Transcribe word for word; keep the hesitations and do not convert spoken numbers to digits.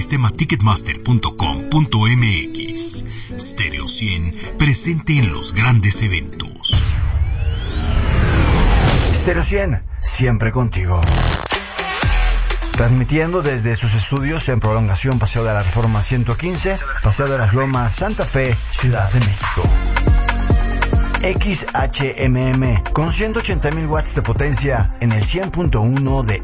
sistema ticketmaster punto com punto m x. Stereo cien, presente en los grandes eventos. Stereo cien, siempre contigo. Transmitiendo desde sus estudios en Prolongación Paseo de la Reforma ciento quince, Paseo de las Lomas, Santa Fe, Ciudad de México. X H M M con ciento ochenta mil watts de potencia en el cien punto uno de